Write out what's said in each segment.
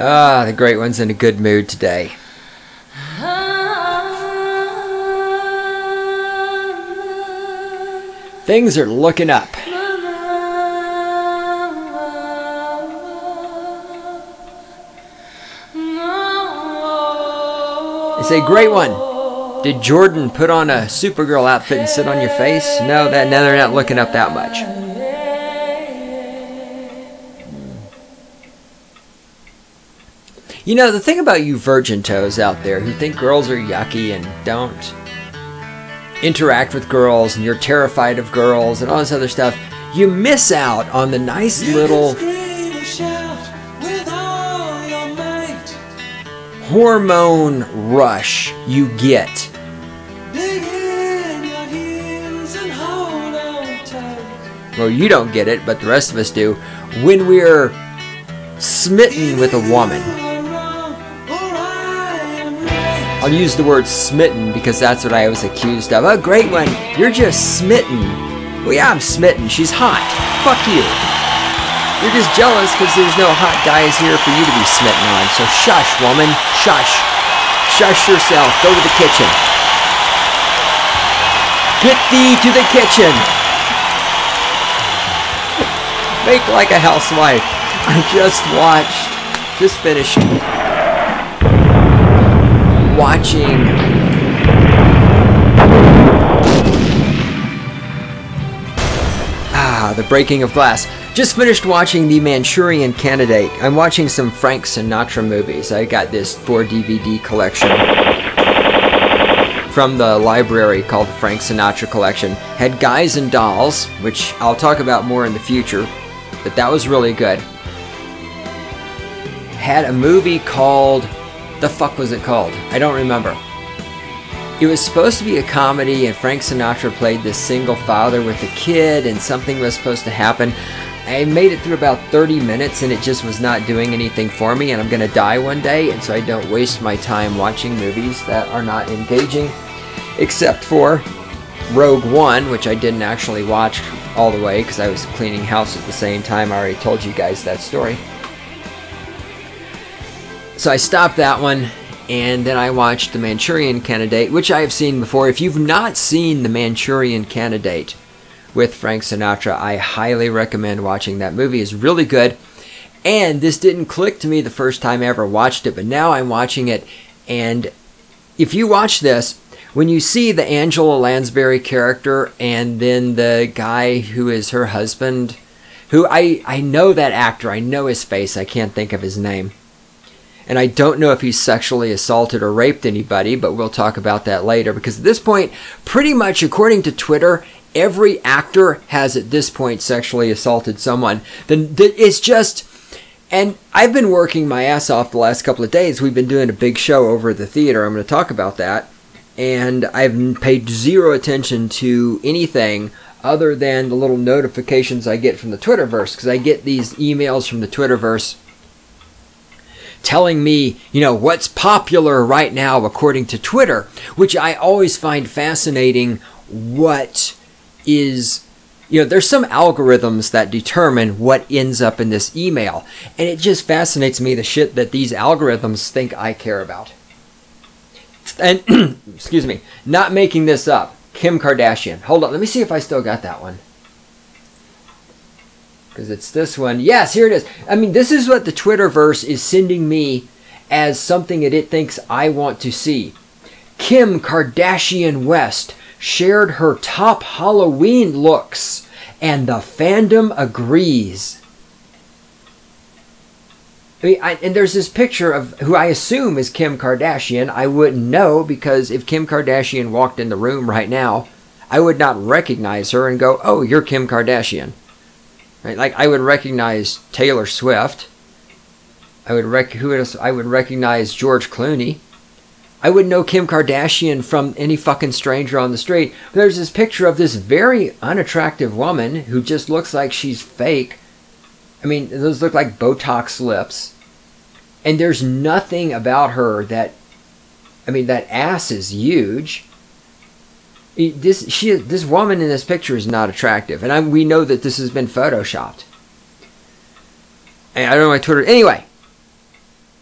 Ah, the great one's in a good mood today. Things are looking up. They say, great one. Did Jordan put on a Supergirl outfit and sit on your face? No, now they're not looking up that much. You know, the thing about you virgin toes out there who think girls are yucky and don't interact with girls and you're terrified of girls and all this other stuff, you miss out on the nice little hormone rush you get. Well, you don't get it, but the rest of us do. When we're smitten with a woman. I'll use the word smitten because that's what I was accused of. Oh, great one. You're just smitten. Well, yeah, I'm smitten. She's hot. Fuck you. You're just jealous because there's no hot guys here for you to be smitten on. So shush, woman. Shush. Shush yourself. Go to the kitchen. Get thee to the kitchen. Make like a housewife. I just finished watching The Breaking of Glass. Just finished watching The Manchurian Candidate. I'm watching some Frank Sinatra movies. I got this 4 DVD collection from the library called the Frank Sinatra Collection. Had Guys and Dolls, which I'll talk about more in the future, but that was really good. Had a movie called... the fuck was it called? I don't remember. It was supposed to be a comedy, and Frank Sinatra played this single father with a kid, and something was supposed to happen. I made it through about 30 minutes, and it just was not doing anything for me, and I'm going to die one day, and so I don't waste my time watching movies that are not engaging, except for Rogue One, which I didn't actually watch all the way, because I was cleaning house at the same time. I already told you guys that story. So I stopped that one, and then I watched The Manchurian Candidate, which I have seen before. If you've not seen The Manchurian Candidate with Frank Sinatra, I highly recommend watching that movie. It's really good. And this didn't click to me the first time I ever watched it, but now I'm watching it. And if you watch this, when you see the Angela Lansbury character and then the guy who is her husband, who I know that actor, I know his face, I can't think of his name. And I don't know if he's sexually assaulted or raped anybody, but we'll talk about that later. Because at this point, pretty much according to Twitter, every actor has at this point sexually assaulted someone. It's just... And I've been working my ass off the last couple of days. We've been doing a big show over at the theater. I'm going to talk about that. And I've paid zero attention to anything other than the little notifications I get from the Twitterverse. Because I get these emails from the Twitterverse telling me, what's popular right now according to Twitter, which I always find fascinating. What is, there's some algorithms that determine what ends up in this email. And it just fascinates me, the shit that these algorithms think I care about. And, excuse me, not making this up, Kim Kardashian. Hold on, let me see if I still got that one. Because it's this one. Yes, here it is. I mean, this is what the Twitterverse is sending me as something that it thinks I want to see. Kim Kardashian West shared her top Halloween looks, and the fandom agrees. And there's this picture of who I assume is Kim Kardashian. I wouldn't know, because if Kim Kardashian walked in the room right now, I would not recognize her and go, oh, you're Kim Kardashian. Right? Like, I would recognize Taylor Swift. I would recognize George Clooney. I would know Kim Kardashian from any fucking stranger on the street. But there's this picture of this very unattractive woman who just looks like she's fake. I mean, those look like Botox lips. And there's nothing about her that... that ass is huge. This woman in this picture is not attractive, and we know that this has been photoshopped. And I don't know my Twitter. Anyway,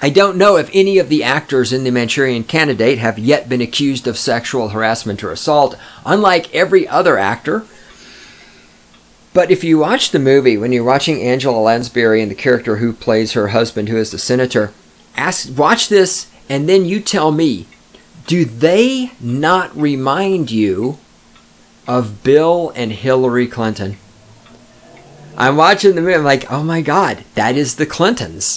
I don't know if any of the actors in The Manchurian Candidate have yet been accused of sexual harassment or assault, unlike every other actor. But if you watch the movie, when you're watching Angela Lansbury and the character who plays her husband, who is the senator, watch this and then you tell me, do they not remind you of Bill and Hillary Clinton? I'm watching the movie, I'm like, oh my God, that is the Clintons.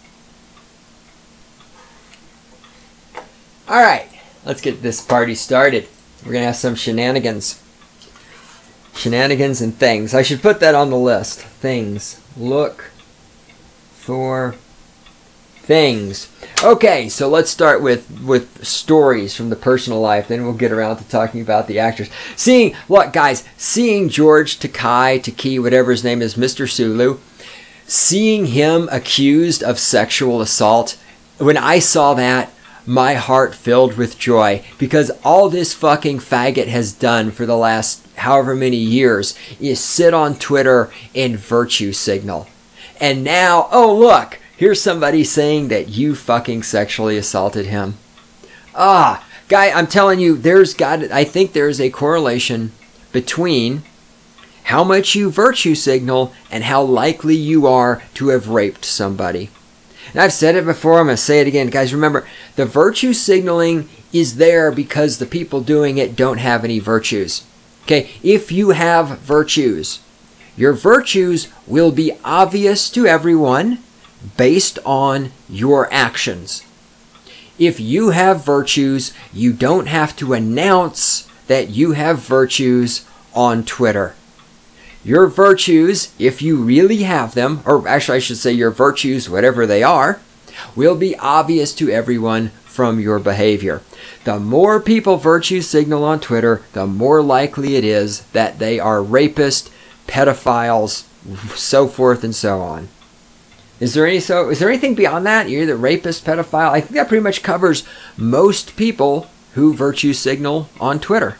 All right, let's get this party started. We're going to have some shenanigans. Shenanigans and things. I should put that on the list. Things. Look for things. Okay, so let's start with stories from the personal life. Then we'll get around to talking about the actors. Look, guys, seeing George Takei, whatever his name is, Mr. Sulu, seeing him accused of sexual assault, when I saw that, my heart filled with joy, because all this fucking faggot has done for the last however many years is sit on Twitter and virtue signal. And now, oh look, here's somebody saying that you fucking sexually assaulted him. Guy, I'm telling you, I think there's a correlation between how much you virtue signal and how likely you are to have raped somebody. And I've said it before, I'm going to say it again. Guys, remember, the virtue signaling is there because the people doing it don't have any virtues. Okay, if you have virtues, your virtues will be obvious to everyone based on your actions. If you have virtues, you don't have to announce that you have virtues on Twitter. Your virtues, if you really have them, or actually I should say your virtues, whatever they are, will be obvious to everyone from your behavior. The more people virtue signal on Twitter, the more likely it is that they are rapists, pedophiles, so forth and so on. Is there anything beyond that? You're either rapist, pedophile. I think that pretty much covers most people who virtue signal on Twitter.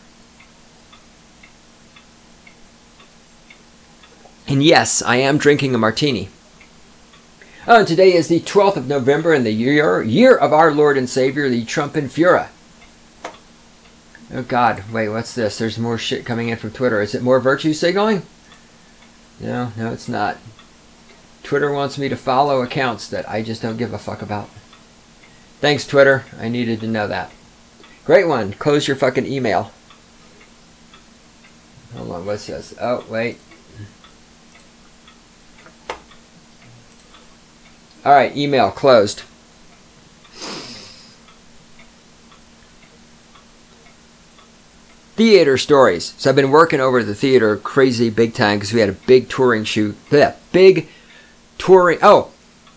And yes, I am drinking a martini. Oh, and today is the 12th of November in the year of our Lord and Savior, the Trumpenfuhrer. Oh God, wait, what's this? There's more shit coming in from Twitter. Is it more virtue signaling? No, it's not. Twitter wants me to follow accounts that I just don't give a fuck about. Thanks, Twitter. I needed to know that. Great one. Close your fucking email. Hold on, what's this? Oh, wait. All right, email closed. Theater stories. So I've been working over at the theater crazy big time because we had a big touring shoot. Big touring. Oh.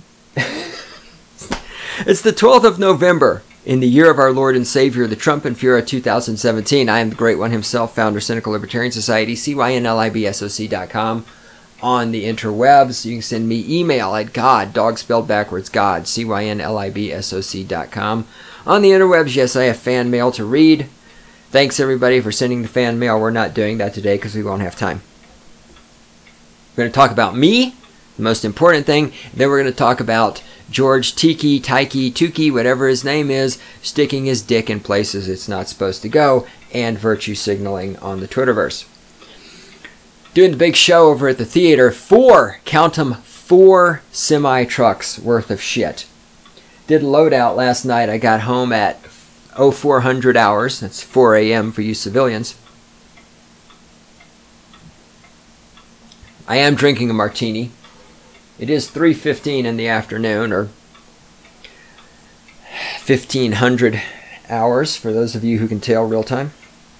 It's the 12th of November in the year of our Lord and Savior, the Trumpenfuhrer 2017. I am the Great One himself, founder of Cynical Libertarian Society, CYNLIBSOC.com. On the interwebs, you can send me email at God, dog spelled backwards, God, CYNLIBSOC.com. On the interwebs, yes, I have fan mail to read. Thanks, everybody, for sending the fan mail. We're not doing that today because we won't have time. We're going to talk about me, the most important thing. Then we're going to talk about George Takei, whatever his name is, sticking his dick in places it's not supposed to go, and virtue signaling on the Twitterverse. Doing the big show over at the theater, count them, 4 semi-trucks worth of shit. Did loadout last night. I got home at 0400 hours. That's 4 a.m. for you civilians. I am drinking a martini. It is 3:15 in the afternoon, or 1500 hours for those of you who can tell real time.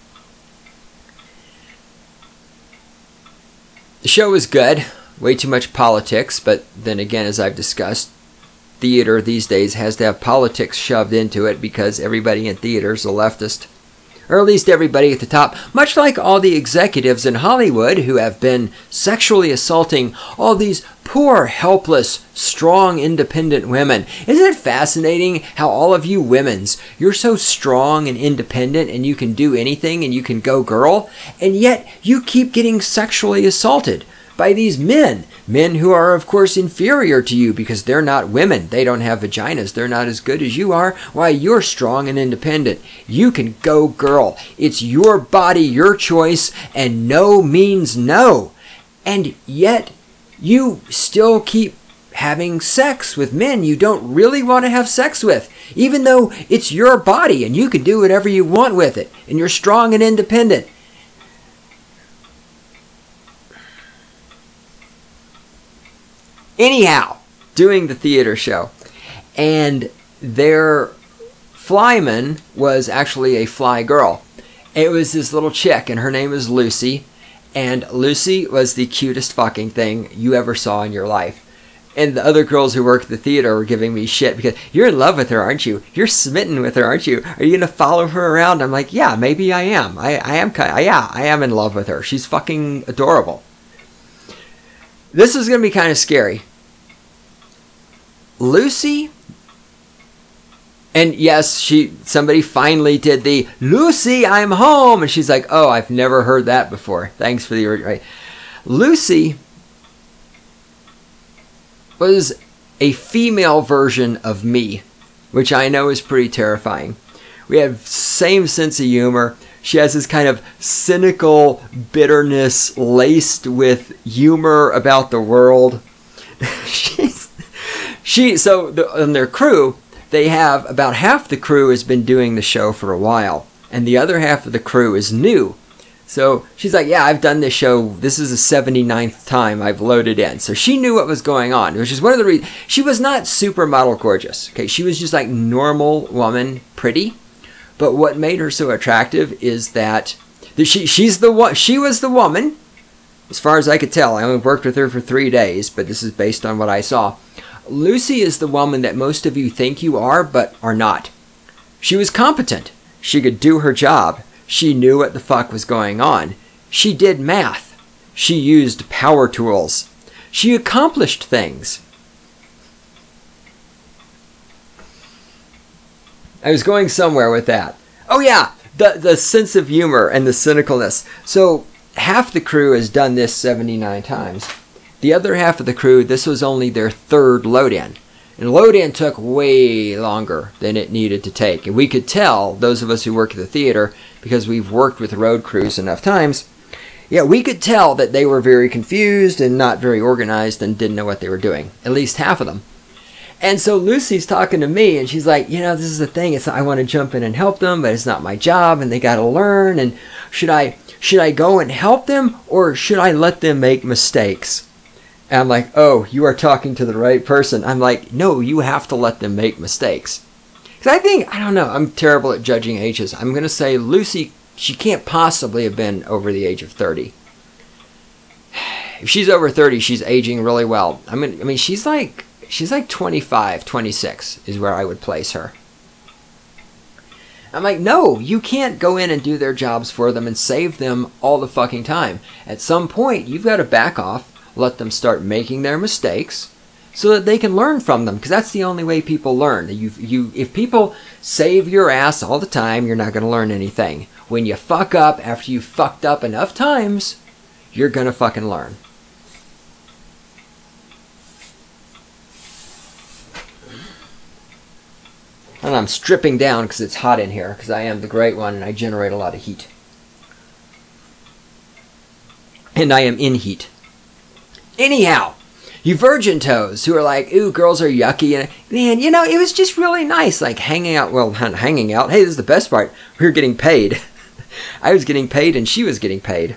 The show was good. Way too much politics, but then again, as I've discussed, theater these days has to have politics shoved into it because everybody in theater is a leftist. Or at least everybody at the top, much like all the executives in Hollywood who have been sexually assaulting all these poor, helpless, strong, independent women. Isn't it fascinating how all of you women's, you're so strong and independent and you can do anything and you can go girl, and yet you keep getting sexually assaulted by these men who are, of course, inferior to you because they're not women. They don't have vaginas. They're not as good as you are. Why, you're strong and independent. You can go, girl. It's your body, your choice, and no means no. And yet, you still keep having sex with men you don't really want to have sex with, even though it's your body and you can do whatever you want with it, and you're strong and independent. Anyhow, doing the theater show, and their flyman was actually a fly girl. It was this little chick, and her name is Lucy, and Lucy was the cutest fucking thing you ever saw in your life. And the other girls who work at the theater were giving me shit because, you're in love with her, aren't you? You're smitten with her, aren't you? Are you going to follow her around? I'm like, yeah, maybe I am. I am in love with her. She's fucking adorable. This is going to be kind of scary. Lucy, and yes, somebody finally did the, Lucy, I'm home. And she's like, oh, I've never heard that before. Thanks for the, right. Lucy was a female version of me, which I know is pretty terrifying. We have same sense of humor. She has this kind of cynical bitterness laced with humor about the world. On their crew, they have about half the crew has been doing the show for a while, and the other half of the crew is new. So she's like, yeah, I've done this show. This is the 79th time I've loaded in. So she knew what was going on, which is one of the reasons. She was not supermodel gorgeous. Okay, she was just like normal woman, pretty. But what made her so attractive is that she was the woman, as far as I could tell. I only worked with her for 3 days, but this is based on what I saw. Lucy is the woman that most of you think you are, but are not. She was competent. She could do her job. She knew what the fuck was going on. She did math. She used power tools. She accomplished things. I was going somewhere with that. Oh yeah, the sense of humor and the cynicalness. So half the crew has done this 79 times. The other half of the crew, this was only their third load-in. And load-in took way longer than it needed to take. And we could tell, those of us who work at the theater, because we've worked with road crews enough times, yeah, we could tell that they were very confused and not very organized and didn't know what they were doing. At least half of them. And so Lucy's talking to me, and she's like, this is the thing. I want to jump in and help them, but it's not my job, and they got to learn. And should I go and help them, or should I let them make mistakes? And I'm like, oh, you are talking to the right person. I'm like, no, you have to let them make mistakes. Because I don't know, I'm terrible at judging ages. I'm going to say Lucy, she can't possibly have been over the age of 30. If she's over 30, she's aging really well. I mean, she's like 25, 26 is where I would place her. I'm like, no, you can't go in and do their jobs for them and save them all the fucking time. At some point, you've got to back off. Let them start making their mistakes so that they can learn from them, because that's the only way people learn. If people save your ass all the time, you're not going to learn anything. When you fuck up after you've fucked up enough times, you're going to fucking learn. And I'm stripping down because it's hot in here, because I am the Great One and I generate a lot of heat. And I am in heat. Anyhow, you virgin toes who are like, ooh, girls are yucky. And man, it was just really nice, like hanging out. Well, not hanging out. Hey, this is the best part. We were getting paid. I was getting paid and she was getting paid.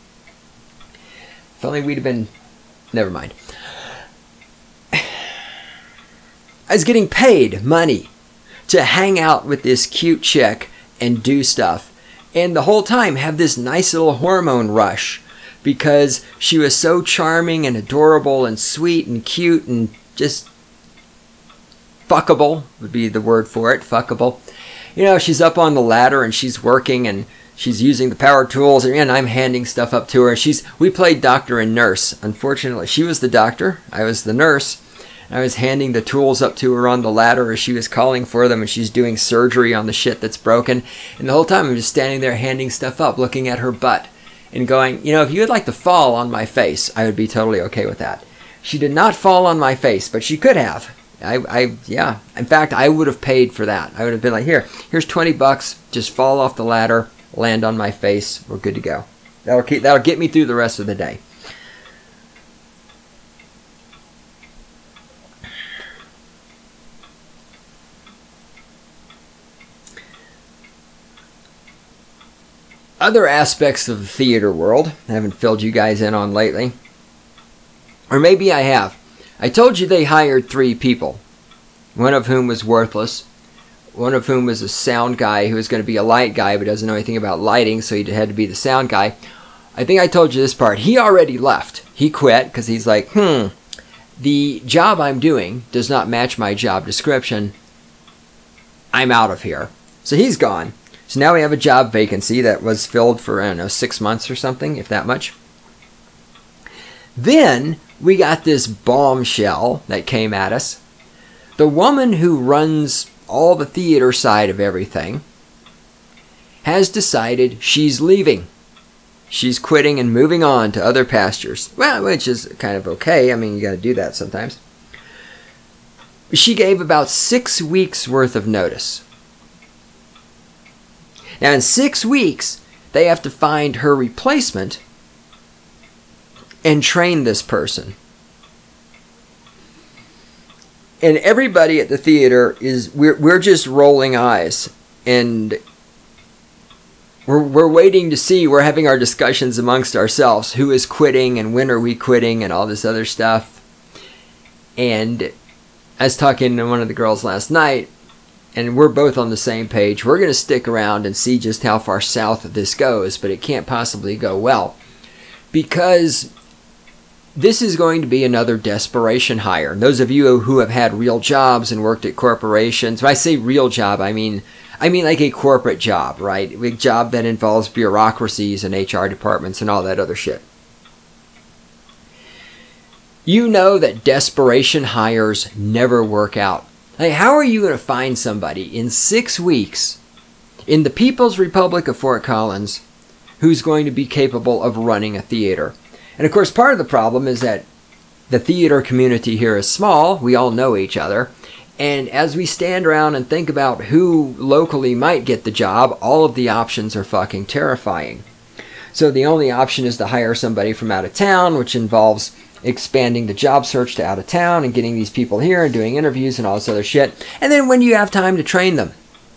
If only we'd have been... Never mind. I was getting paid money to hang out with this cute chick and do stuff. And the whole time have this nice little hormone rush. Because she was so charming and adorable and sweet and cute and just fuckable would be the word for it, fuckable. She's up on the ladder and she's working and she's using the power tools and I'm handing stuff up to her. We played doctor and nurse. Unfortunately, she was the doctor, I was the nurse. I was handing the tools up to her on the ladder as she was calling for them, and she's doing surgery on the shit that's broken. And the whole time I'm just standing there handing stuff up, looking at her butt. and going, you know, if you would like to fall on my face, I would be totally okay with that. She did not fall on my face, but she could have. Yeah. In fact, I would have paid for that. I would have been like, here's $20. Just fall off the ladder, land on my face. We're good to go. That'll get me through the rest of the day. Other aspects of the theater world I haven't filled you guys in on lately. Or maybe I have. I told you they hired 3 people. One of whom was worthless. One of whom was a sound guy who was going to be a light guy but doesn't know anything about lighting, so he had to be the sound guy. I think I told you this part. He already left. He quit because he's like, the job I'm doing does not match my job description. I'm out of here. So he's gone. So now we have a job vacancy that was filled for, I don't know, 6 months or something, if that much. Then we got this bombshell that came at us. The woman who runs all the theater side of everything has decided she's leaving. She's quitting and moving on to other pastures. Well, which is kind of okay. I mean, you got to do that sometimes. She gave about 6 weeks worth of notice. Now, in 6 weeks, they have to find her replacement and train this person. And everybody at the theater we're just rolling eyes, and we're waiting to see. We're having our discussions amongst ourselves. Who is quitting and when are we quitting and all this other stuff. And I was talking to one of the girls last night, and we're both on the same page. We're going to stick around and see just how far south this goes, but it can't possibly go well. Because this is going to be another desperation hire. And those of you who have had real jobs and worked at corporations, when I say real job, I mean like a corporate job, right? A job that involves bureaucracies and HR departments and all that other shit. You know that desperation hires never work out. Like, how are you going to find somebody in 6 weeks in the People's Republic of Fort Collins who's going to be capable of running a theater? And of course, part of the problem is that the theater community here is small. We all know each other. And as we stand around and think about who locally might get the job, all of the options are fucking terrifying. So the only option is to hire somebody from out of town, which involves expanding the job search to out of town and getting these people here and doing interviews and all this other shit. And then when you have time to train them.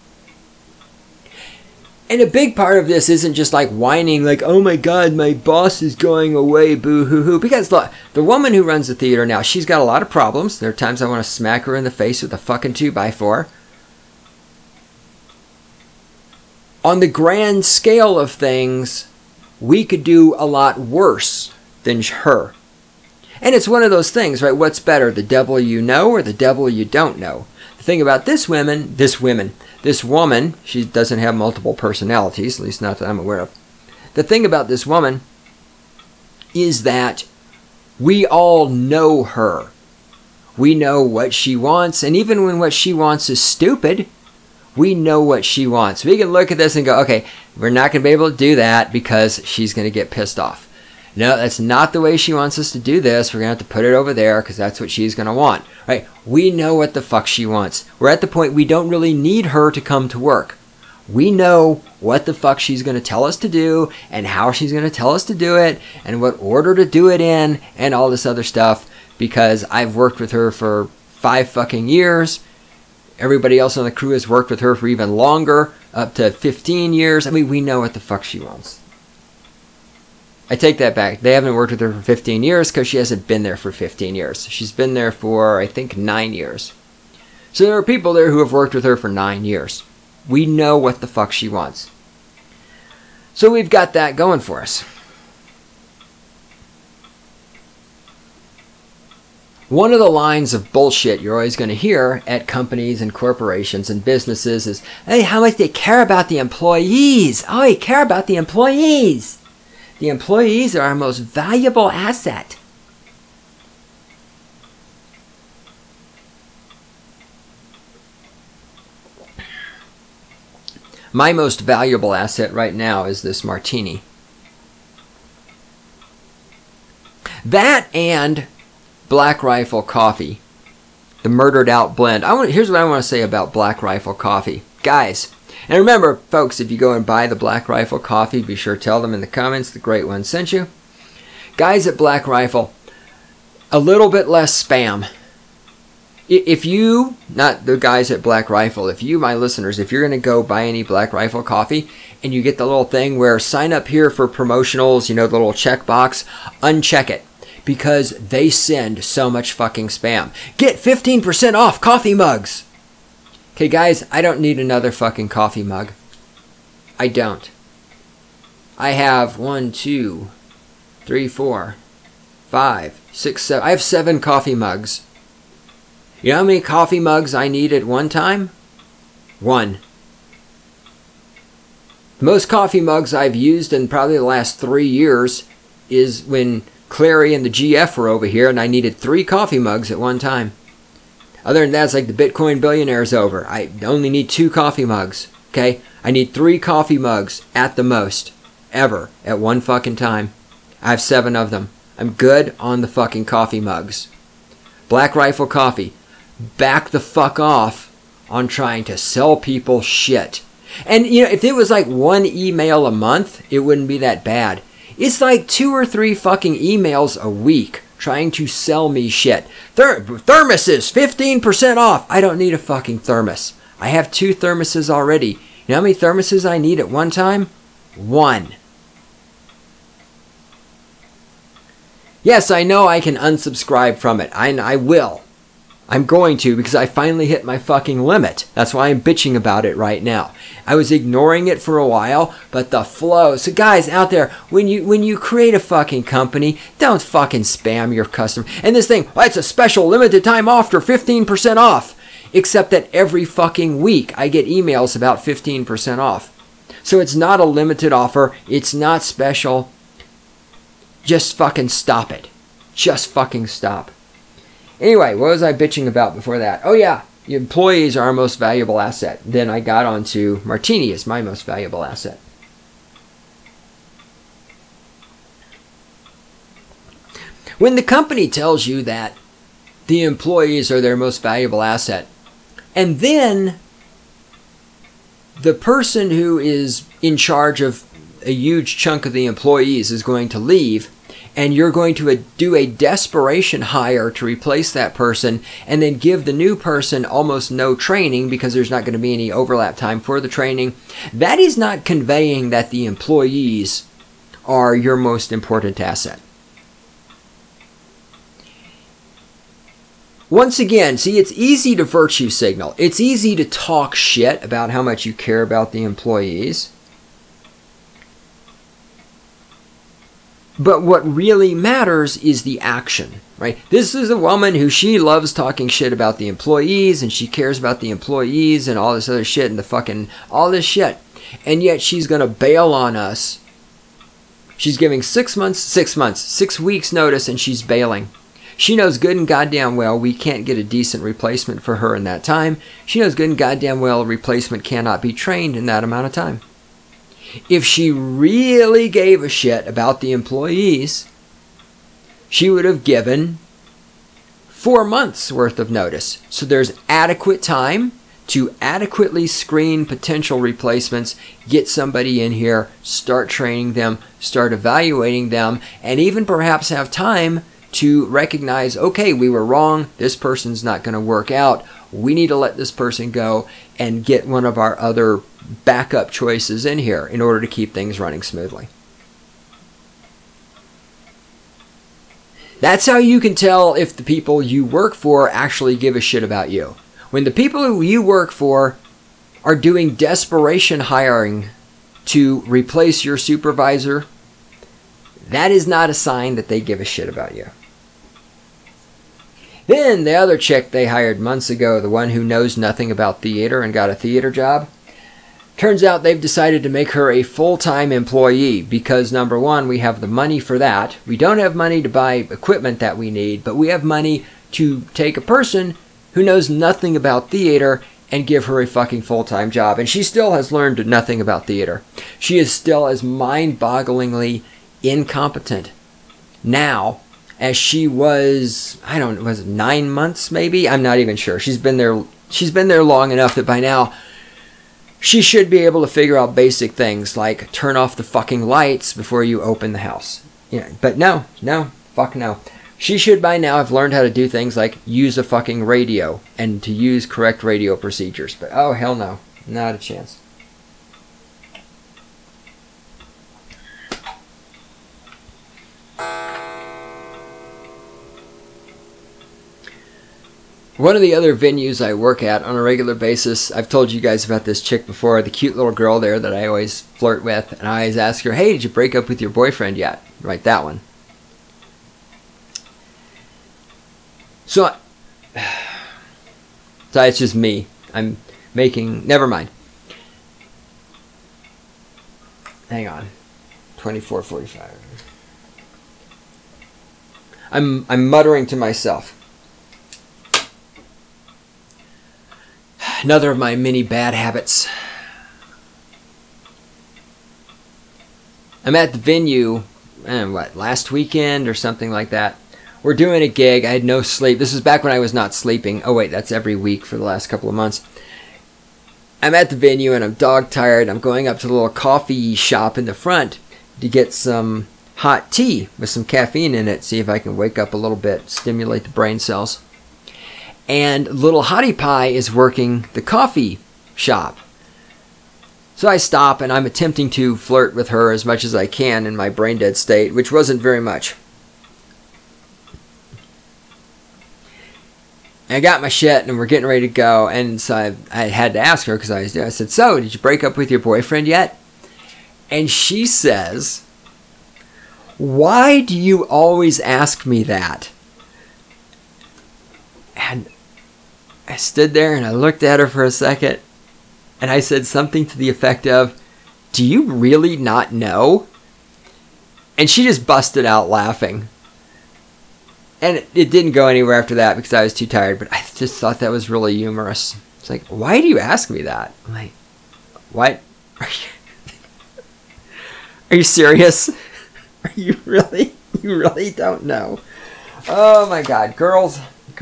And a big part of this isn't just like whining like, oh my God, my boss is going away, boo-hoo-hoo. Because look, the woman who runs the theater now, she's got a lot of problems. There are times I want to smack her in the face with a fucking 2x4. On the grand scale of things, we could do a lot worse than her. And it's one of those things, right? What's better, the devil you know or the devil you don't know? The thing about this woman, she doesn't have multiple personalities, at least not that I'm aware of. The thing about this woman is that we all know her. We know what she wants, and even when what she wants is stupid, we know what she wants. We can look at this and go, okay, we're not going to be able to do that because she's going to get pissed off. No, that's not the way she wants us to do this. We're going to have to put it over there because that's what she's going to want. Right? We know what the fuck she wants. We're at the point we don't really need her to come to work. We know what the fuck she's going to tell us to do and how she's going to tell us to do it and what order to do it in and all this other stuff because I've worked with her for 5 fucking years. Everybody else on the crew has worked with her for even longer, up to 15 years. I mean, we know what the fuck she wants. I take that back. They haven't worked with her for 15 years because she hasn't been there for 15 years. She's been there for, I think, 9 years. So there are people there who have worked with her for 9 years. We know what the fuck she wants. So we've got that going for us. One of the lines of bullshit you're always going to hear at companies and corporations and businesses is, hey, how much they care about the employees. Oh, they care about the employees. The employees are our most valuable asset. My most valuable asset right now is this martini. That and Black Rifle Coffee, the Murdered Out blend. Here's what I want to say about Black Rifle Coffee. Guys, and remember, folks, if you go and buy the Black Rifle Coffee, be sure to tell them in the comments the Great One sent you. Guys at Black Rifle, a little bit less spam. If you, not the guys at Black Rifle, if you, my listeners, if you're going to go buy any Black Rifle coffee and you get the little thing where sign up here for promotionals, the little checkbox, uncheck it because they send so much fucking spam. Get 15% off coffee mugs. Okay, guys, I don't need another fucking coffee mug. I don't. I have 1, 2, 3, 4, 5, 6, 7. I have 7 coffee mugs. You know how many coffee mugs I need at one time? 1. The most coffee mugs I've used in probably the last 3 years is when Clary and the GF were over here and I needed 3 coffee mugs at one time. Other than that, it's like the Bitcoin billionaire's over. I only need 2 coffee mugs, okay? I need 3 coffee mugs at the most, ever, at one fucking time. I have 7 of them. I'm good on the fucking coffee mugs. Black Rifle Coffee. Back the fuck off on trying to sell people shit. And, if it was like 1 email a month, it wouldn't be that bad. It's like 2 or 3 fucking emails a week trying to sell me shit. Thermoses, 15% off. I don't need a fucking thermos. I have 2 thermoses already. You know how many thermoses I need at one time? 1. Yes, I know I can unsubscribe from it. I will. I'm going to because I finally hit my fucking limit. That's why I'm bitching about it right now. I was ignoring it for a while, but the flow. So guys out there, when you create a fucking company, don't fucking spam your customer. And this thing, it's a special limited time offer, 15% off. Except that every fucking week I get emails about 15% off. So it's not a limited offer. It's not special. Just fucking stop it. Just fucking stop. Anyway, what was I bitching about before that? Oh yeah, employees are our most valuable asset. Then I got onto Martini as my most valuable asset. When the company tells you that the employees are their most valuable asset, and then the person who is in charge of a huge chunk of the employees is going to leave, and you're going to do a desperation hire to replace that person and then give the new person almost no training because there's not going to be any overlap time for the training, that is not conveying that the employees are your most important asset. Once again, see, it's easy to virtue signal. It's easy to talk shit about how much you care about the employees. But what really matters is the action, right? This is a woman who she loves talking shit about the employees and she cares about the employees and all this other shit and the fucking, all this shit. And yet she's going to bail on us. She's giving 6 weeks notice and she's bailing. She knows good and goddamn well we can't get a decent replacement for her in that time. She knows good and goddamn well a replacement cannot be trained in that amount of time. If she really gave a shit about the employees, she would have given 4 months worth of notice. So there's adequate time to adequately screen potential replacements, get somebody in here, start training them, start evaluating them, and even perhaps have time to recognize, okay, we were wrong, this person's not going to work out, we need to let this person go and get one of our other backup choices in here in order to keep things running smoothly. That's how you can tell if the people you work for actually give a shit about you. When the people who you work for are doing desperation hiring to replace your supervisor, that is not a sign that they give a shit about you. Then the other chick they hired months ago, the one who knows nothing about theater and got a theater job, turns out they've decided to make her a full-time employee because, number one, we have the money for that. We don't have money to buy equipment that we need, but we have money to take a person who knows nothing about theater and give her a fucking full-time job. And she still has learned nothing about theater. She is still as mind-bogglingly incompetent now as she was, I don't know, was it 9 months maybe? I'm not even sure. She's been there long enough that by now she should be able to figure out basic things like turn off the fucking lights before you open the house. Yeah, but no, fuck no. She should by now have learned how to do things like use a fucking radio and to use correct radio procedures. But oh, hell no. Not a chance. One of the other venues I work at on a regular basis, I've told you guys about this chick before, the cute little girl there that I always flirt with, and I always ask her, hey, did you break up with your boyfriend yet? Right, that one. So it's just me. I'm making, never mind. Hang on. 24:45. I'm muttering to myself. Another of my many bad habits. I'm at the venue, last weekend or something like that. We're doing a gig. I had no sleep. This is back when I was not sleeping. Oh, wait, that's every week for the last couple of months. I'm at the venue and I'm dog tired. I'm going up to the little coffee shop in the front to get some hot tea with some caffeine in it, see if I can wake up a little bit, stimulate the brain cells. And little Hottie Pie is working the coffee shop. So I stop and I'm attempting to flirt with her as much as I can in my brain dead state, which wasn't very much. I got my shit and we're getting ready to go, and so I had to ask her because I said, so did you break up with your boyfriend yet? And she says, why do you always ask me that? And I stood there and I looked at her for a second and I said something to the effect of, do you really not know? And she just busted out laughing. And it didn't go anywhere after that because I was too tired, but I just thought that was really humorous. It's like, why do you ask me that? I'm like, what? Are you serious? Are you really? You really don't know? Oh my God. Girls.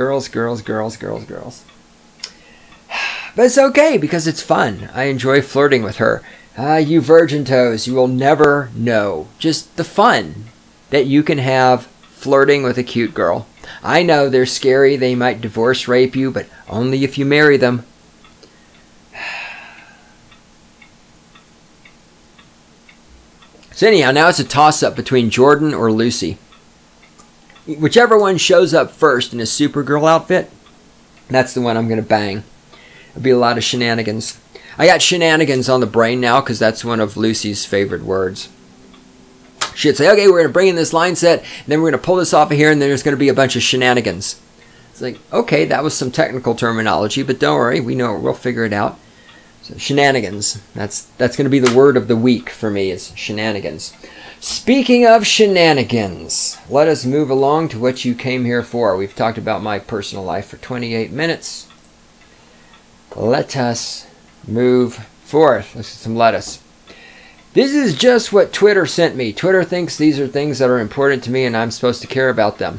But it's okay because it's fun. I enjoy flirting with her. You virgin toes, you will never know just the fun that you can have flirting with a cute girl. I know they're scary. They might divorce rape you, but only if you marry them. So anyhow, now it's a toss-up between Jordan or Lucy. Whichever one shows up first in a Supergirl outfit, that's the one I'm going to bang. It'll be a lot of shenanigans. I got shenanigans on the brain now because that's one of Lucy's favorite words. She'd say, okay, we're going to bring in this line set, and then we're going to pull this off of here, and then there's going to be a bunch of shenanigans. It's like, okay, that was some technical terminology, but don't worry, we know it. We'll figure it out. So shenanigans. That's going to be the word of the week for me, is shenanigans. Speaking of shenanigans, let us move along to what you came here for. We've talked about my personal life for 28 minutes. Let us move forth. Let's get some lettuce. This is just what Twitter sent me. Twitter thinks these are things that are important to me and I'm supposed to care about them.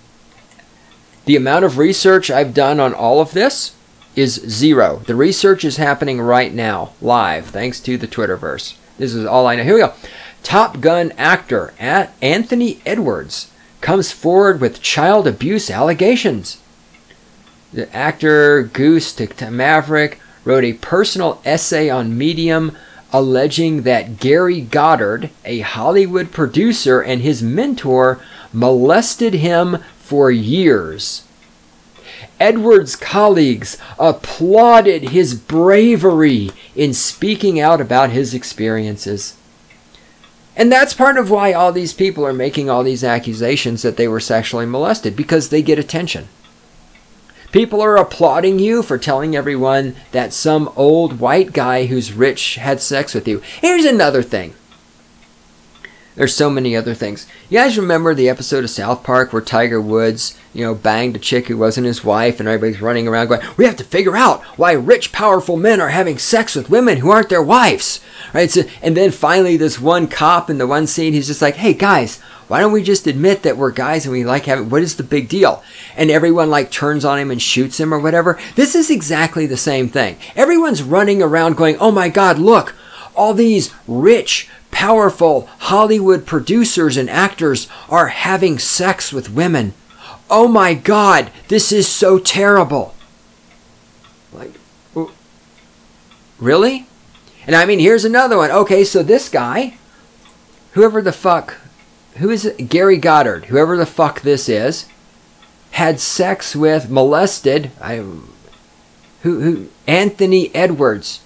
The amount of research I've done on all of this is 0. The research is happening right now, live, thanks to the Twitterverse. This is all I know. Here we go. Top Gun actor Anthony Edwards comes forward with child abuse allegations. The actor Goose to Maverick wrote a personal essay on Medium alleging that Gary Goddard, a Hollywood producer and his mentor, molested him for years. Edwards' colleagues applauded his bravery in speaking out about his experiences. And that's part of why all these people are making all these accusations that they were sexually molested, because they get attention. People are applauding you for telling everyone that some old white guy who's rich had sex with you. Here's another thing. There's so many other things. You guys remember the episode of South Park where Tiger Woods, banged a chick who wasn't his wife, and everybody's running around going, we have to figure out why rich, powerful men are having sex with women who aren't their wives. Right? So, and then finally this one cop in the one scene, he's just like, hey guys, Why don't we just admit that we're guys and we like having, what is the big deal? And everyone like turns on him and shoots him or whatever. This is exactly the same thing. Everyone's running around going, oh my God, look, all these rich, powerful Hollywood producers and actors are having sex with women. Oh my God, this is so terrible. Like, really? And I mean, here's another one. Okay, so this guy, whoever the fuck, who is it? Gary Goddard, whoever the fuck this is, had sex with, molested, Anthony Edwards.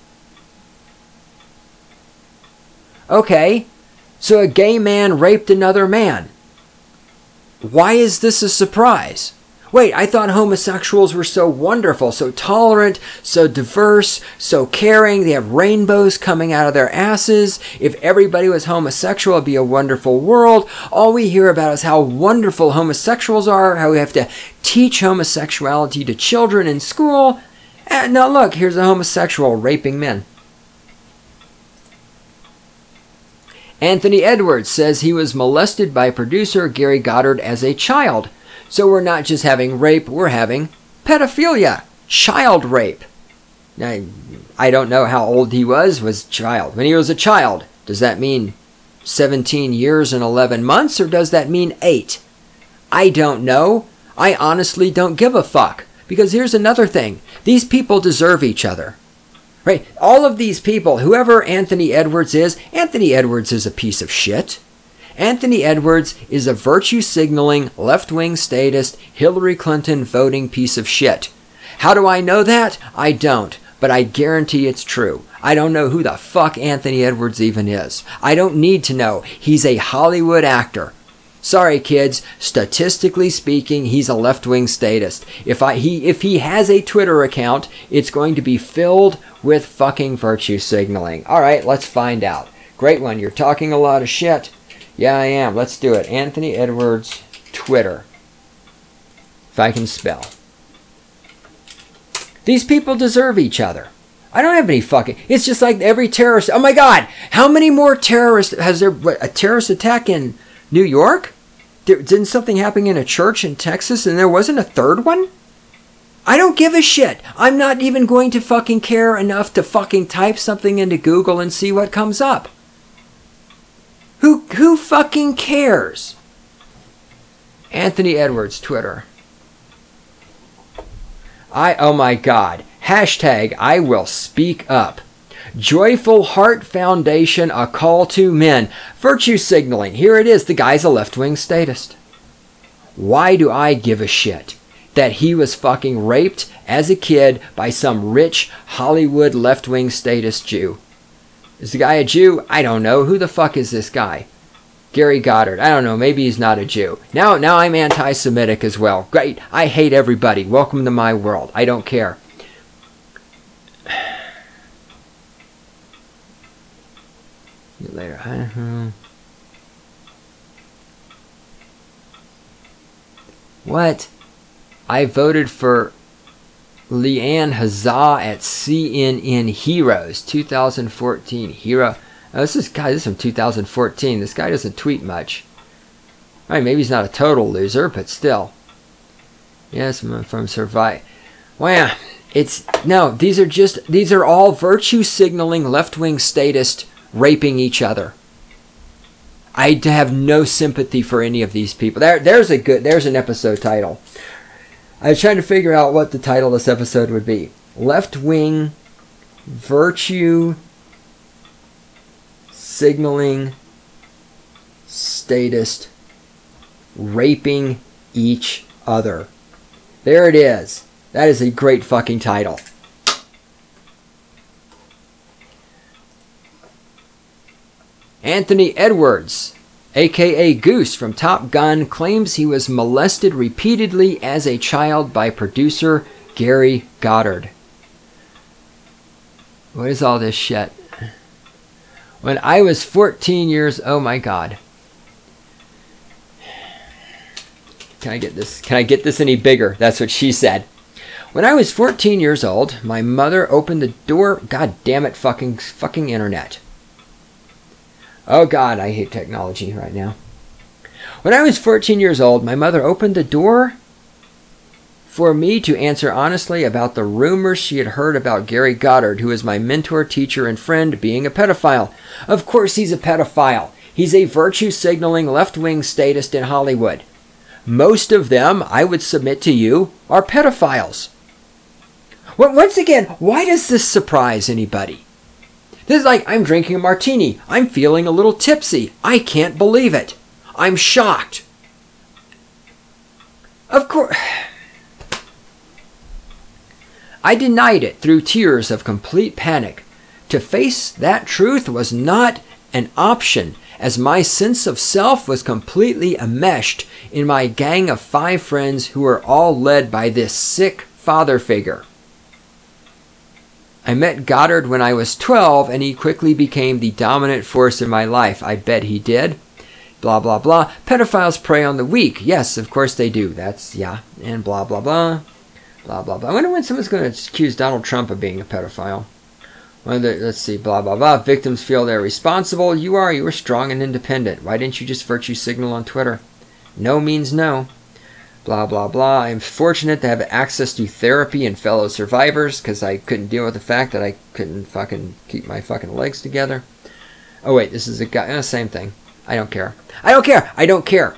Okay, so a gay man raped another man. Why is this a surprise? Wait, I thought homosexuals were so wonderful, so tolerant, so diverse, so caring. They have rainbows coming out of their asses. If everybody was homosexual, it'd be a wonderful world. All we hear about is how wonderful homosexuals are, how we have to teach homosexuality to children in school. And now look, here's a homosexual raping men. Anthony Edwards says he was molested by producer Gary Goddard as a child. So we're not just having rape, we're having pedophilia, child rape. Now, I don't know how old he was child. When he was a child, does that mean 17 years and 11 months or does that mean 8? I don't know. I honestly don't give a fuck. Because here's another thing. These people deserve each other. Right? All of these people, whoever Anthony Edwards is a piece of shit. Anthony Edwards is a virtue-signaling, left-wing statist, Hillary Clinton voting piece of shit. How do I know that? I don't, but I guarantee it's true. I don't know who the fuck Anthony Edwards even is. I don't need to know. He's a Hollywood actor. Sorry, kids. Statistically speaking, he's a left-wing statist. If he has a Twitter account, it's going to be filled with fucking virtue signaling. All right, let's find out. Great one. You're talking a lot of shit. Yeah, I am. Let's do it. Anthony Edwards, Twitter. If I can spell. These people deserve each other. I don't have any fucking... It's just like every terrorist... Oh my God! How many more terrorists... Has there... A terrorist attack in New York? Didn't something happen in a church in Texas and there wasn't a third one? I don't give a shit. I'm not even going to fucking care enough to fucking type something into Google and see what comes up. Who fucking cares? Anthony Edwards, Twitter. Oh my God. Hashtag I will speak up. Joyful Heart Foundation, a call to men. Virtue signaling. Here it is. The guy's a left-wing statist. Why do I give a shit that he was fucking raped as a kid by some rich Hollywood left-wing statist Jew? Is the guy a Jew? I don't know. Who the fuck is this guy? Gary Goddard. I don't know. Maybe he's not a Jew. Now I'm anti-Semitic as well. Great. I hate everybody. Welcome to my world. I don't care. Later. What? I voted for Leanne Hazah at CNN Heroes 2014 Hero. Oh, this is from 2014. This guy doesn't tweet much. All right, maybe he's not a total loser, but still. Yes, from Survive. Wow, these are all virtue signaling left-wing statists raping each other. I have no sympathy for any of these people. There's an episode title. I was trying to figure out what the title of this episode would be. Left-wing virtue signaling statist raping each other. There it is. That is a great fucking title. Anthony Edwards, aka Goose from Top Gun, claims he was molested repeatedly as a child by producer Gary Goddard. What is all this shit? When I was 14 years... Oh my God. Can I get this? Can I get this any bigger? That's what she said. When I was 14 years old, my mother opened the door... God damn it, fucking internet. Oh God, I hate technology right now. When I was 14 years old, my mother opened the door for me to answer honestly about the rumors she had heard about Gary Goddard, who is my mentor, teacher, and friend, being a pedophile. Of course he's a pedophile. He's a virtue-signaling left-wing statist in Hollywood. Most of them, I would submit to you, are pedophiles. Well, once again, why does this surprise anybody? This is like, I'm drinking a martini. I'm feeling a little tipsy. I can't believe it. I'm shocked. Of course, I denied it through tears of complete panic. To face that truth was not an option, as my sense of self was completely enmeshed in my gang of 5 friends who were all led by this sick father figure. I met Goddard when I was 12, and he quickly became the dominant force in my life. I bet he did. Blah, blah, blah. Pedophiles prey on the weak. Yes, of course they do. That's, yeah. And blah, blah, blah. Blah, blah, blah. I wonder when someone's going to accuse Donald Trump of being a pedophile. Let's see. Blah, blah, blah. Victims feel they're responsible. You are strong and independent. Why didn't you just virtue signal on Twitter? No means no. Blah, blah, blah. I'm fortunate to have access to therapy and fellow survivors because I couldn't deal with the fact that I couldn't fucking keep my fucking legs together. Oh, wait. This is a guy. Same thing. I don't care. I don't care. I don't care.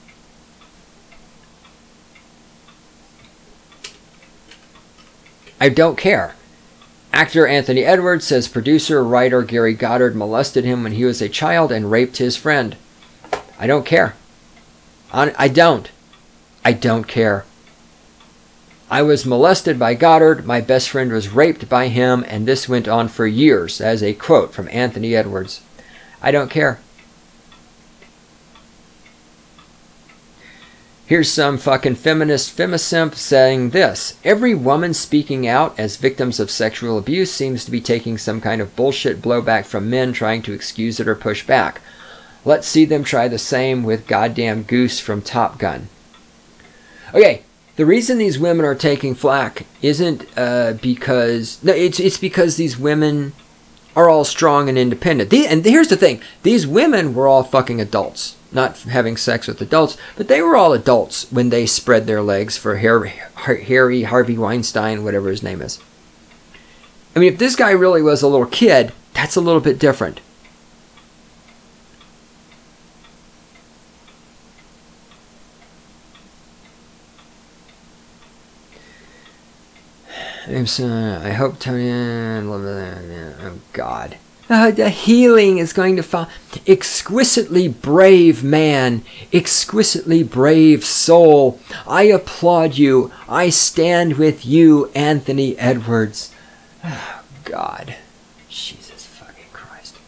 I don't care. Actor Anthony Edwards says producer, writer Gary Goddard molested him when he was a child and raped his friend. I don't care. I don't care. I was molested by Goddard. My best friend was raped by him, and this went on for years, as a quote from Anthony Edwards. I don't care. Here's some fucking feminist femisimp saying this. Every woman speaking out as victims of sexual abuse seems to be taking some kind of bullshit blowback from men trying to excuse it or push back. Let's see them try the same with goddamn Goose from Top Gun. Okay, the reason these women are taking flack isn't because... No, it's because these women are all strong and independent. And here's the thing. These women were all fucking adults. Not having sex with adults, but they were all adults when they spread their legs for Harry Harvey Weinstein, whatever his name is. I mean, if this guy really was a little kid, that's a little bit different. I hope Tony... Oh, God. The healing is going to fall. Exquisitely brave man, exquisitely brave soul. I applaud you. I stand with you, Anthony Edwards. Oh, God. Jesus fucking Christ.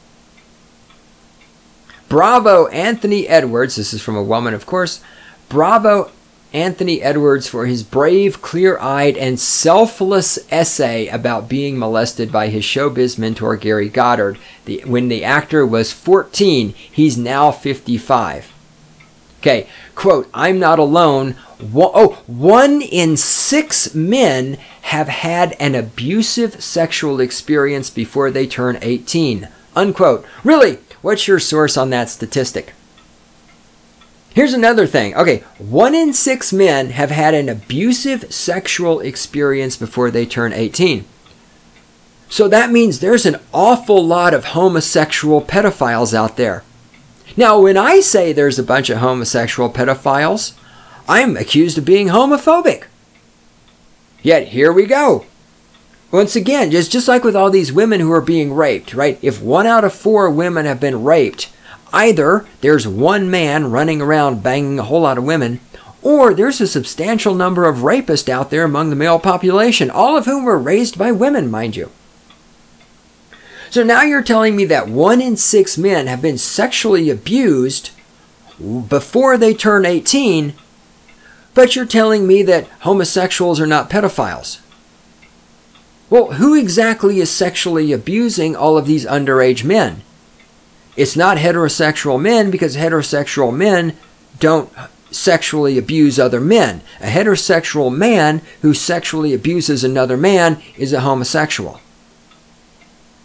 Bravo, Anthony Edwards. This is from a woman, of course. Bravo, Anthony Edwards, for his brave, clear-eyed, and selfless essay about being molested by his showbiz mentor Gary Goddard. When the actor was 14, he's now 55. Okay, quote, I'm not alone. 1 in 6 men have had an abusive sexual experience before they turn 18. Unquote. Really? What's your source on that statistic? Here's another thing. Okay, 1 in 6 men have had an abusive sexual experience before they turn 18. So that means there's an awful lot of homosexual pedophiles out there. Now, when I say there's a bunch of homosexual pedophiles, I'm accused of being homophobic. Yet here we go. Once again, just like with all these women who are being raped, right? If 1 out of 4 women have been raped, either there's one man running around banging a whole lot of women, or there's a substantial number of rapists out there among the male population, all of whom were raised by women, mind you. So now you're telling me that 1 in 6 men have been sexually abused before they turn 18, but you're telling me that homosexuals are not pedophiles. Well, who exactly is sexually abusing all of these underage men? It's not heterosexual men, because heterosexual men don't sexually abuse other men. A heterosexual man who sexually abuses another man is a homosexual.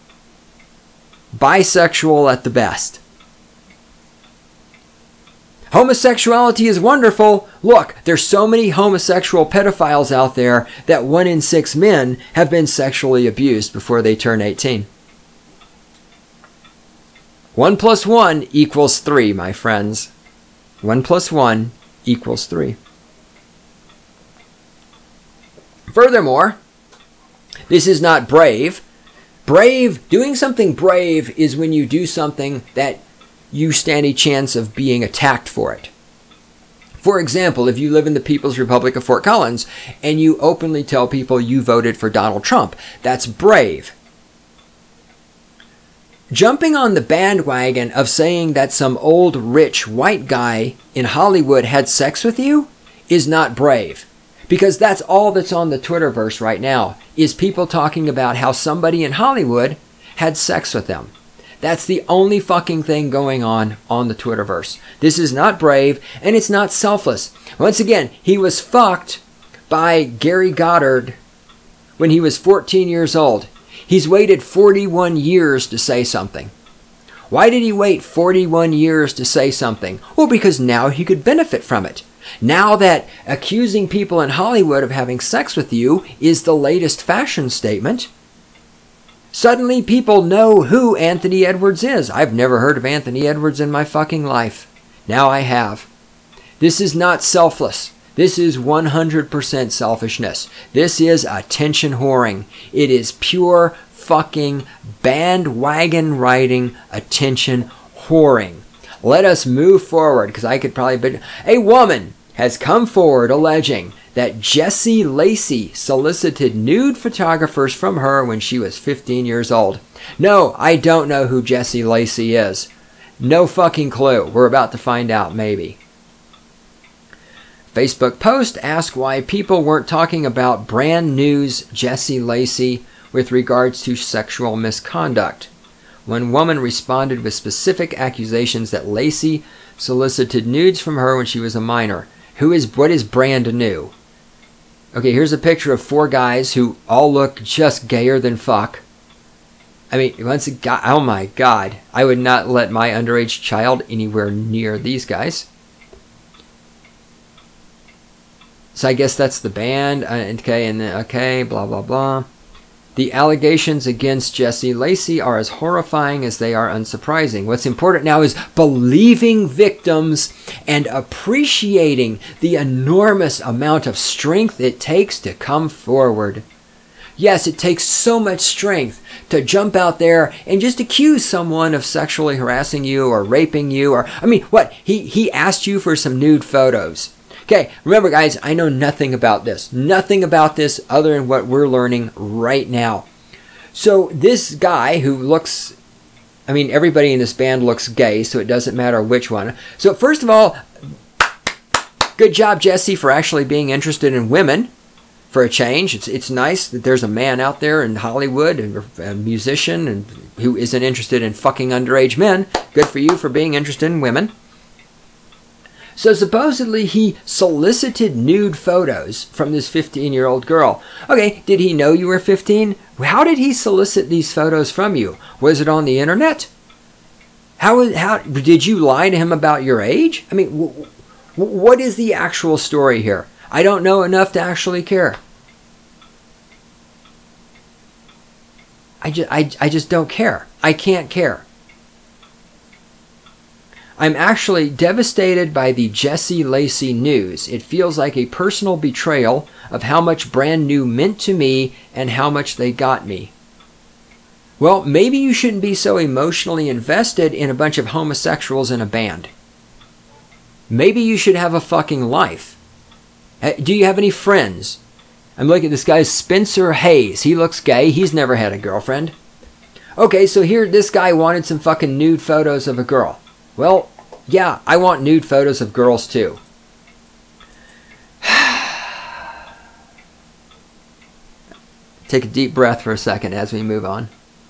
Bisexual at the best. Homosexuality is wonderful. Look, there's so many homosexual pedophiles out there that 1 in 6 men have been sexually abused before they turn 18. 1 plus 1 equals 3, my friends. 1 plus 1 equals 3. Furthermore, this is not brave. Doing something brave is when you do something that you stand a chance of being attacked for it. For example, if you live in the People's Republic of Fort Collins and you openly tell people you voted for Donald Trump, that's brave. Jumping on the bandwagon of saying that some old rich white guy in Hollywood had sex with you is not brave. Because that's all that's on the Twitterverse right now, is people talking about how somebody in Hollywood had sex with them. That's the only fucking thing going on the Twitterverse. This is not brave, and it's not selfless. Once again, he was fucked by Gary Goddard when he was 14 years old. He's waited 41 years to say something. Why did he wait 41 years to say something? Well, because now he could benefit from it. Now that accusing people in Hollywood of having sex with you is the latest fashion statement, suddenly people know who Anthony Edwards is. I've never heard of Anthony Edwards in my fucking life. Now I have. This is not selfless. This is 100% selfishness. This is attention whoring. It is pure fucking bandwagon riding attention whoring. Let us move forward, because I could probably... A woman has come forward alleging that Jesse Lacey solicited nude photographers from her when she was 15 years old. No, I don't know who Jesse Lacey is. No fucking clue. We're about to find out, maybe. Facebook post asked why people weren't talking about brand news Jesse Lacey with regards to sexual misconduct. One woman responded with specific accusations that Lacey solicited nudes from her when she was a minor. What is brand new? Okay, here's a picture of 4 guys who all look just gayer than fuck. I mean, oh my God. I would not let my underage child anywhere near these guys. So I guess that's the band. Okay, blah, blah, blah. The allegations against Jesse Lacey are as horrifying as they are unsurprising. What's important now is believing victims and appreciating the enormous amount of strength it takes to come forward. Yes, it takes so much strength to jump out there and just accuse someone of sexually harassing you or raping you. Or, I mean, what? He asked you for some nude photos. Okay, remember guys, I know nothing about this. Nothing about this other than what we're learning right now. So this guy who looks, I mean, everybody in this band looks gay, so it doesn't matter which one. So first of all, good job, Jesse, for actually being interested in women for a change. It's nice that there's a man out there in Hollywood, a musician, and who isn't interested in fucking underage men. Good for you for being interested in women. So supposedly he solicited nude photos from this 15-year-old girl. Okay, did he know you were 15? How did he solicit these photos from you? Was it on the internet? How did you lie to him about your age? I mean, what is the actual story here? I don't know enough to actually care. I just don't care. I can't care. I'm actually devastated by the Jesse Lacey news. It feels like a personal betrayal of how much brand new meant to me and how much they got me. Well, maybe you shouldn't be so emotionally invested in a bunch of homosexuals in a band. Maybe you should have a fucking life. Do you have any friends? I'm looking at this guy, Spencer Hayes. He looks gay. He's never had a girlfriend. Okay, so here this guy wanted some fucking nude photos of a girl. Well, yeah, I want nude photos of girls too. Take a deep breath for a second as we move on.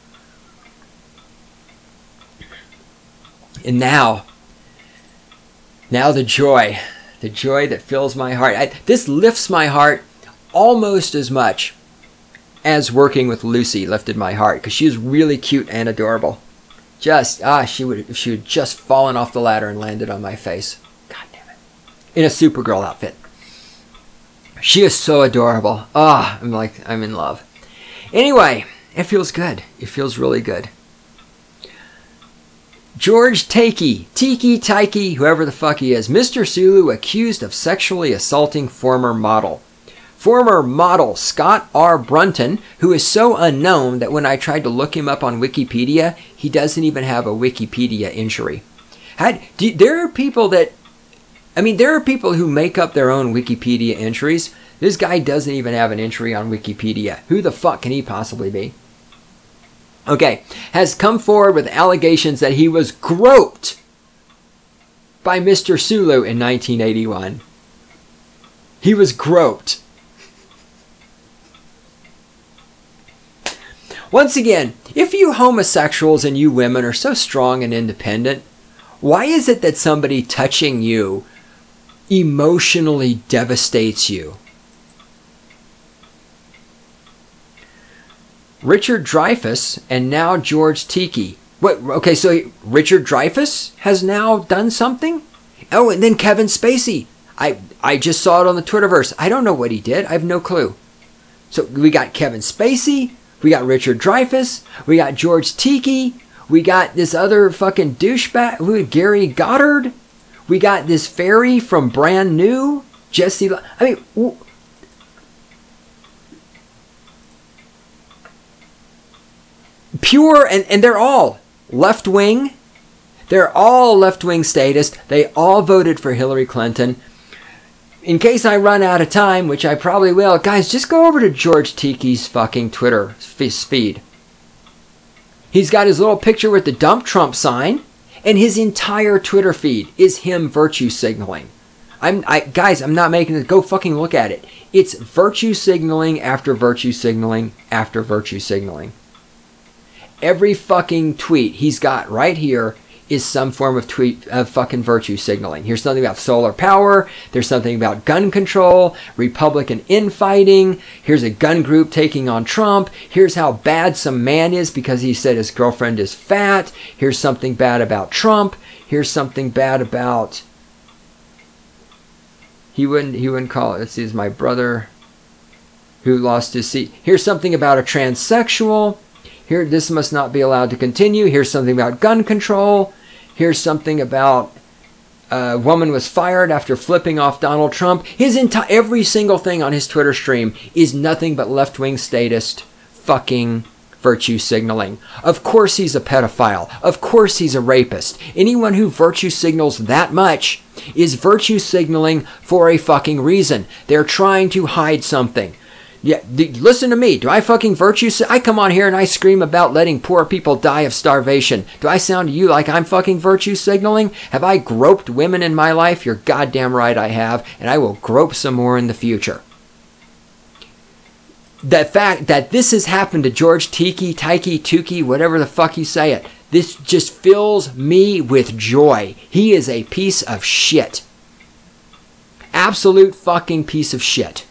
And now the joy that fills my heart. This lifts my heart almost as much as working with Lucy lifted my heart, because she was really cute and adorable. She would just fallen off the ladder and landed on my face. God in a Supergirl outfit. She is so adorable. Ah, I'm in love. Anyway, it feels good. It feels really good. George Tiki, whoever the fuck he is. Mr. Sulu accused of sexually assaulting former model. Former model Scott R. Brunton, who is so unknown that when I tried to look him up on Wikipedia, he doesn't even have a Wikipedia entry. There are people who make up their own Wikipedia entries. This guy doesn't even have an entry on Wikipedia. Who the fuck can he possibly be? Okay, has come forward with allegations that he was groped by Mr. Sulu in 1981. He was groped. Once again, if you homosexuals and you women are so strong and independent, why is it that somebody touching you emotionally devastates you? Richard Dreyfuss and now George Tiki. What? Okay, so Richard Dreyfuss has now done something? Oh, and then Kevin Spacey. I just saw it on the Twitterverse. I don't know what he did. I have no clue. So we got Kevin Spacey. We got Richard Dreyfuss. We got George Tiki. We got this other fucking douchebag, Gary Goddard. We got this fairy from Brand New, Jesse. Pure, and they're all left-wing. They're all left-wing statists. They all voted for Hillary Clinton. In case I run out of time, which I probably will, guys, just go over to George Tiki's fucking Twitter feed. He's got his little picture with the dump Trump sign, and his entire Twitter feed is him virtue signaling. Guys, I'm not making it. Go fucking look at it. It's virtue signaling after virtue signaling after virtue signaling. Every fucking tweet he's got right here is some form of tweet of fucking virtue signaling. Here's something about solar power. There's something about gun control, Republican infighting. Here's a gun group taking on Trump. Here's how bad some man is because he said his girlfriend is fat. Here's something bad about Trump. Here's something bad about... He wouldn't call it. Let's see, it's my brother who lost his seat. Here's something about a transsexual. Here, this must not be allowed to continue. Here's something about gun control. Here's something about a woman was fired after flipping off Donald Trump. Every single thing on his Twitter stream is nothing but left-wing statist fucking virtue signaling. Of course he's a pedophile. Of course he's a rapist. Anyone who virtue signals that much is virtue signaling for a fucking reason. They're trying to hide something. Yeah, listen to me. Do I fucking virtue? I come on here and I scream about letting poor people die of starvation. Do I sound to you like I'm fucking virtue signaling? Have I groped women in my life? You're goddamn right I have, and I will grope some more in the future. The fact that this has happened to George Tiki, Tuki, whatever the fuck you say it, this just fills me with joy. He is a piece of shit. Absolute fucking piece of shit.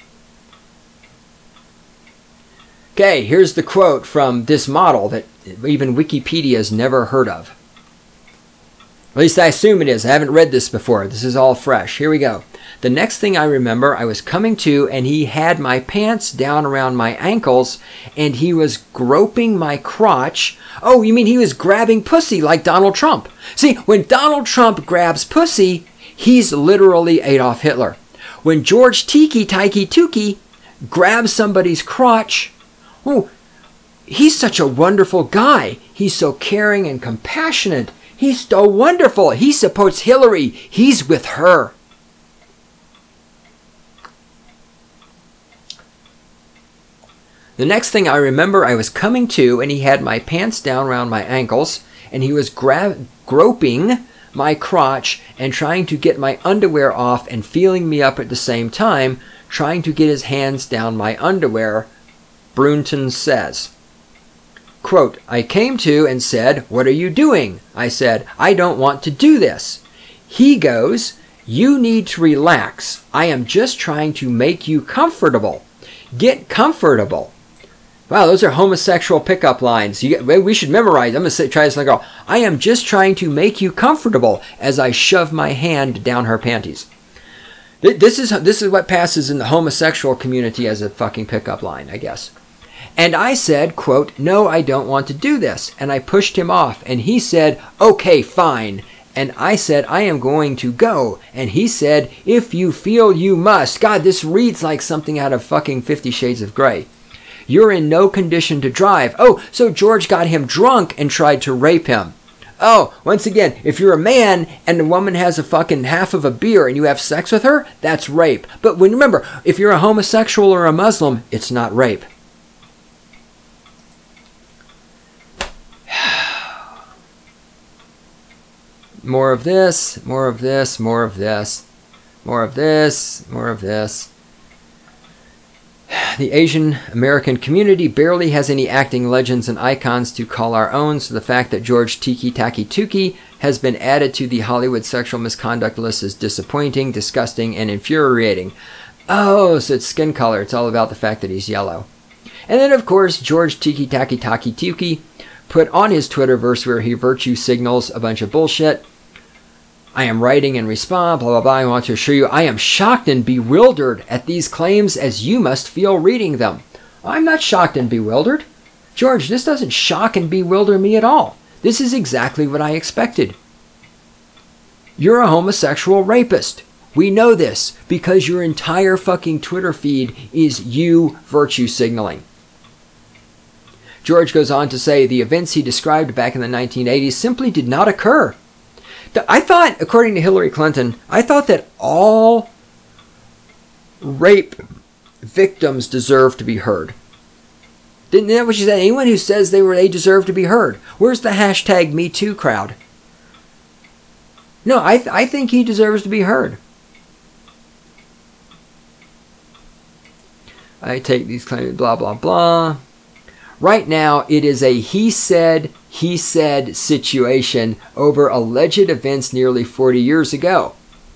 Okay, here's the quote from this model that even Wikipedia's never heard of. At least I assume it is. I haven't read this before. This is all fresh. Here we go. The next thing I remember, I was coming to and he had my pants down around my ankles and he was groping my crotch. Oh, you mean he was grabbing pussy like Donald Trump? See, when Donald Trump grabs pussy, he's literally Adolf Hitler. When George Tiki Tuki grabs somebody's crotch, oh, he's such a wonderful guy. He's so caring and compassionate. He's so wonderful. He supports Hillary. He's with her. The next thing I remember, I was coming to and he had my pants down around my ankles and he was groping my crotch and trying to get my underwear off and feeling me up at the same time, trying to get his hands down my underwear. Brunton says, quote, I came to and said, what are you doing? I said, I don't want to do this. He goes, you need to relax. I am just trying to make you comfortable. Get comfortable. Wow, those are homosexual pickup lines. We should memorize. I'm going to try this like, girl. I am just trying to make you comfortable as I shove my hand down her panties. This is what passes in the homosexual community as a fucking pickup line, I guess. And I said, quote, "No, I don't want to do this." And I pushed him off. And he said, "Okay, fine." And I said, "I am going to go." And he said, "If you feel you must." God, this reads like something out of fucking 50 Shades of Grey. "You're in no condition to drive." Oh, so George got him drunk and tried to rape him. Oh, once again, if you're a man and the woman has a fucking half of a beer and you have sex with her, that's rape. But remember, if you're a homosexual or a Muslim, it's not rape. More of this, more of this, more of this, more of this, more of this. The Asian American community barely has any acting legends and icons to call our own, so the fact that George Tiki Taki Tuki has been added to the Hollywood sexual misconduct list is disappointing, disgusting, and infuriating. Oh, so it's skin color. It's all about the fact that he's yellow. And then, of course, George Tiki Taki Taki Tuki put on his Twitterverse where he virtue signals a bunch of bullshit. "I am writing in response, blah, blah, blah. I want to assure you I am shocked and bewildered at these claims as you must feel reading them." I'm not shocked and bewildered. George, this doesn't shock and bewilder me at all. This is exactly what I expected. You're a homosexual rapist. We know this because your entire fucking Twitter feed is you virtue signaling. George goes on to say the events he described back in the 1980s simply did not occur. I thought, according to Hillary Clinton, I thought that all rape victims deserve to be heard. Isn't that what she said? Anyone who says they deserve to be heard. Where's the hashtag #MeToo crowd? No, I think he deserves to be heard. I take these claims, blah, blah, blah. Right now, it is a he said situation over alleged events nearly 40 years ago.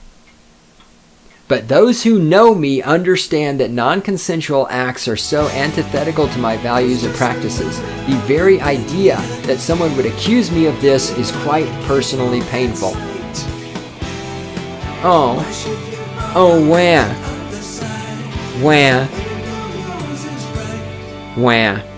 But those who know me understand that non-consensual acts are so antithetical to my values and practices. The very idea that someone would accuse me of this is quite personally painful. Oh, wah.